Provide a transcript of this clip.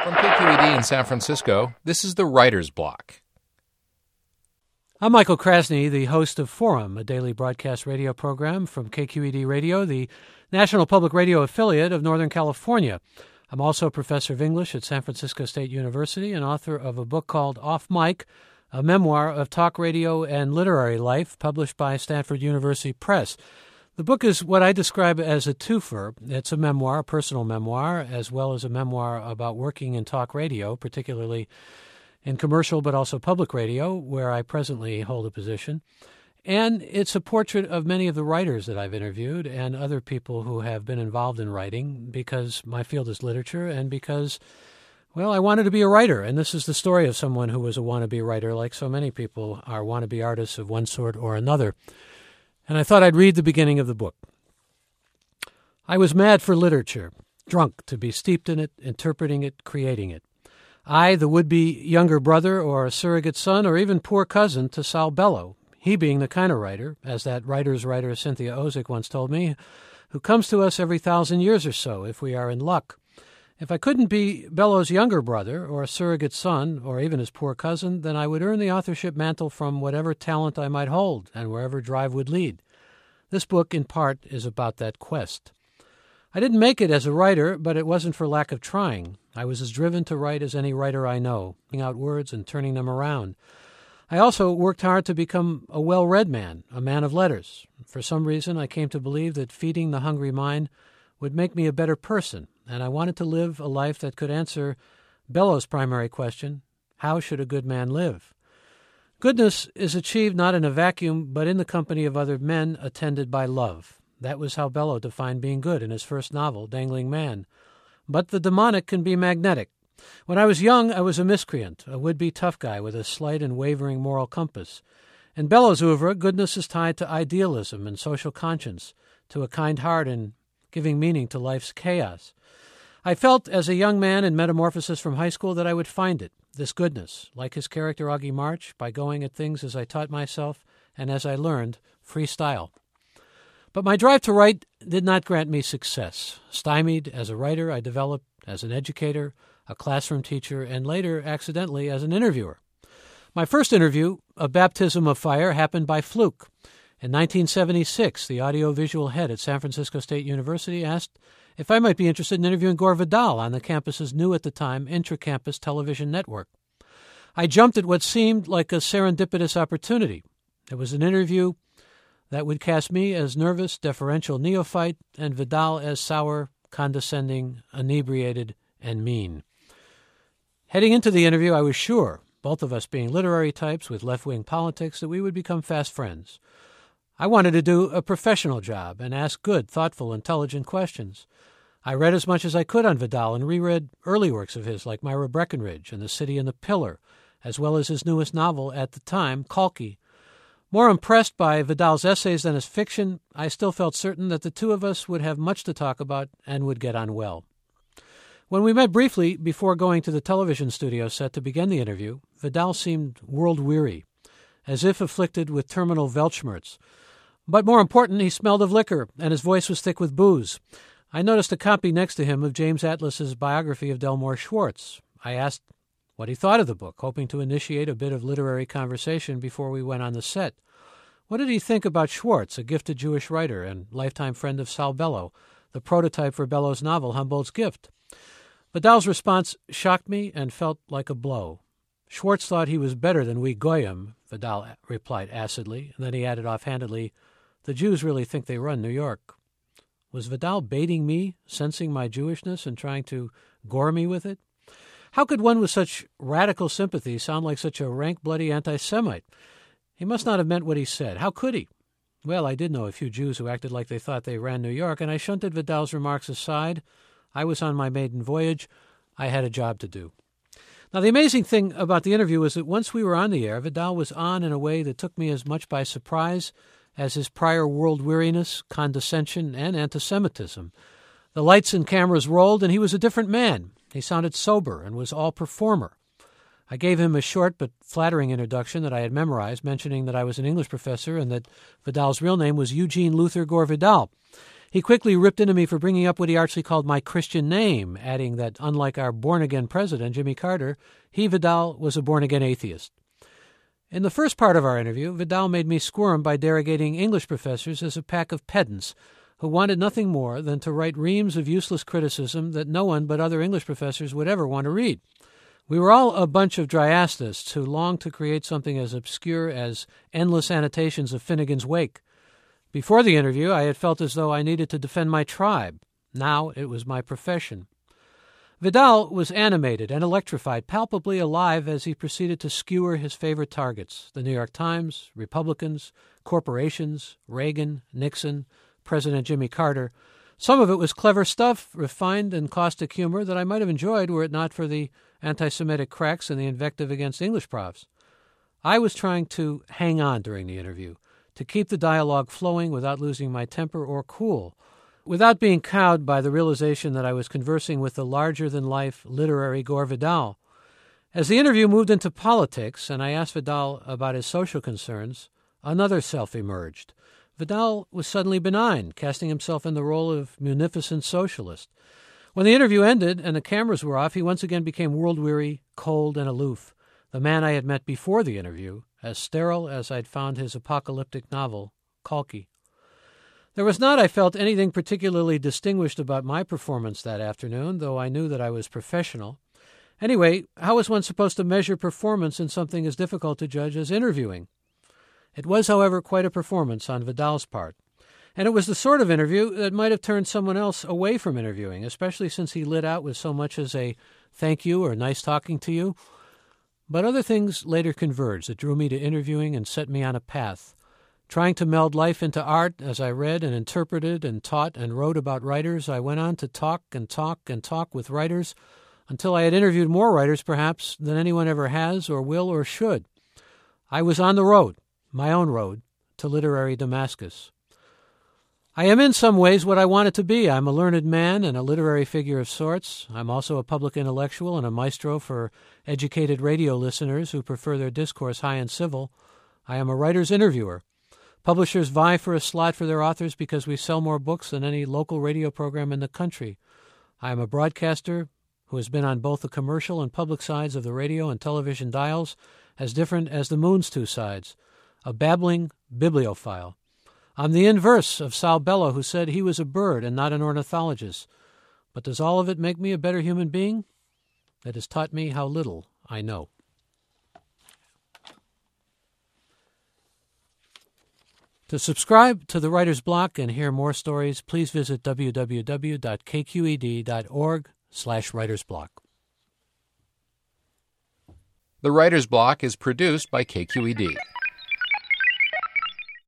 From KQED in San Francisco, this is the Writer's Block. I'm Michael Krasny, the host of Forum, a daily broadcast radio program from KQED Radio, the National Public Radio affiliate of Northern California. I'm also a professor of English at San Francisco State University and author of a book called Off Mic, a memoir of talk radio and literary life, published by Stanford University Press. The book is what I describe as a twofer. It's a memoir, a personal memoir, as well as a memoir about working in talk radio, particularly in commercial but also public radio, where I presently hold a position. And it's a portrait of many of the writers that I've interviewed and other people who have been involved in writing, because my field is literature and because, well, I wanted to be a writer. And this is the story of someone who was a wannabe writer, like so many people are wannabe artists of one sort or another. And I thought I'd read the beginning of the book. I was mad for literature, drunk to be steeped in it, interpreting it, creating it. I, the would-be younger brother or surrogate son or even poor cousin to Saul Bellow, he being the kind of writer, as that writer's writer Cynthia Ozick once told me, who comes to us every 1,000 years or so if we are in luck. If I couldn't be Bellow's younger brother or a surrogate son or even his poor cousin, then I would earn the authorship mantle from whatever talent I might hold and wherever drive would lead. This book, in part, is about that quest. I didn't make it as a writer, but it wasn't for lack of trying. I was as driven to write as any writer I know, putting out words and turning them around. I also worked hard to become a well-read man, a man of letters. For some reason, I came to believe that feeding the hungry mind would make me a better person, and I wanted to live a life that could answer Bellow's primary question, how should a good man live? Goodness is achieved not in a vacuum, but in the company of other men attended by love. That was how Bellow defined being good in his first novel, Dangling Man. But the demonic can be magnetic. When I was young, I was a miscreant, a would-be tough guy with a slight and wavering moral compass. In Bellow's oeuvre, goodness is tied to idealism and social conscience, to a kind heart and giving meaning to life's chaos. I felt as a young man in metamorphosis from high school that I would find it, this goodness, like his character Augie March, by going at things as I taught myself and as I learned, freestyle. But my drive to write did not grant me success. Stymied as a writer, I developed as an educator, a classroom teacher, and later, accidentally, as an interviewer. My first interview, A Baptism of Fire, happened by fluke. In 1976, the audiovisual head at San Francisco State University asked if I might be interested in interviewing Gore Vidal on the campus's new at the time intra-campus television network. I jumped at what seemed like a serendipitous opportunity. It was an interview that would cast me as nervous, deferential neophyte and Vidal as sour, condescending, inebriated, and mean. Heading into the interview, I was sure, both of us being literary types with left-wing politics, that we would become fast friends. I wanted to do a professional job and ask good, thoughtful, intelligent questions. I read as much as I could on Vidal and reread early works of his like Myra Breckinridge and The City and the Pillar, as well as his newest novel at the time, Kalki. More impressed by Vidal's essays than his fiction, I still felt certain that the two of us would have much to talk about and would get on well. When we met briefly before going to the television studio set to begin the interview, Vidal seemed world-weary, as if afflicted with terminal Weltschmerz. But more important, he smelled of liquor, and his voice was thick with booze. I noticed a copy next to him of James Atlas's biography of Delmore Schwartz. I asked what he thought of the book, hoping to initiate a bit of literary conversation before we went on the set. What did he think about Schwartz, a gifted Jewish writer and lifetime friend of Saul Bellow, the prototype for Bellow's novel Humboldt's Gift? Vidal's response shocked me and felt like a blow. Schwartz thought he was better than we Goyim, Vidal replied acidly, and then he added offhandedly, the Jews really think they run New York. Was Vidal baiting me, sensing my Jewishness and trying to gore me with it? How could one with such radical sympathy sound like such a rank, bloody anti-Semite? He must not have meant what he said. How could he? Well, I did know a few Jews who acted like they thought they ran New York, and I shunted Vidal's remarks aside. I was on my maiden voyage. I had a job to do. Now, the amazing thing about the interview was that once we were on the air, Vidal was on in a way that took me as much by surprise as his prior world-weariness, condescension, and anti-Semitism. The lights and cameras rolled, and he was a different man. He sounded sober and was all performer. I gave him a short but flattering introduction that I had memorized, mentioning that I was an English professor and that Vidal's real name was Eugene Luther Gore Vidal. He quickly ripped into me for bringing up what he archly called my Christian name, adding that unlike our born-again president, Jimmy Carter, he, Vidal, was a born-again atheist. In the first part of our interview, Vidal made me squirm by derogating English professors as a pack of pedants who wanted nothing more than to write reams of useless criticism that no one but other English professors would ever want to read. We were all a bunch of dryasnists who longed to create something as obscure as endless annotations of Finnegan's Wake. Before the interview, I had felt as though I needed to defend my tribe. Now it was my profession. Vidal was animated and electrified, palpably alive as he proceeded to skewer his favorite targets, the New York Times, Republicans, corporations, Reagan, Nixon, President Jimmy Carter. Some of it was clever stuff, refined and caustic humor that I might have enjoyed were it not for the anti-Semitic cracks and the invective against English profs. I was trying to hang on during the interview, to keep the dialogue flowing without losing my temper or cool, without being cowed by the realization that I was conversing with the larger-than-life literary Gore Vidal. As the interview moved into politics and I asked Vidal about his social concerns, another self emerged. Vidal was suddenly benign, casting himself in the role of munificent socialist. When the interview ended and the cameras were off, he once again became world-weary, cold, and aloof, the man I had met before the interview, as sterile as I'd found his apocalyptic novel, Kalki. There was not, I felt, anything particularly distinguished about my performance that afternoon, though I knew that I was professional. Anyway, how was one supposed to measure performance in something as difficult to judge as interviewing? It was, however, quite a performance on Vidal's part, and it was the sort of interview that might have turned someone else away from interviewing, especially since he lit out with so much as a thank you or nice talking to you. But other things later converged that drew me to interviewing and set me on a path. Trying to meld life into art, as I read and interpreted and taught and wrote about writers, I went on to talk and talk and talk with writers until I had interviewed more writers, perhaps, than anyone ever has or will or should. I was on the road, my own road, to literary Damascus. I am in some ways what I wanted to be. I'm a learned man and a literary figure of sorts. I'm also a public intellectual and a maestro for educated radio listeners who prefer their discourse high and civil. I am a writer's interviewer. Publishers vie for a slot for their authors because we sell more books than any local radio program in the country. I am a broadcaster who has been on both the commercial and public sides of the radio and television dials, as different as the moon's two sides. A babbling bibliophile. I'm the inverse of Sal Bello, who said he was a bird and not an ornithologist. But does all of it make me a better human being? It has taught me how little I know. To subscribe to the Writer's Block and hear more stories, please visit www.kqed.org/writersblock. The Writer's Block is produced by KQED.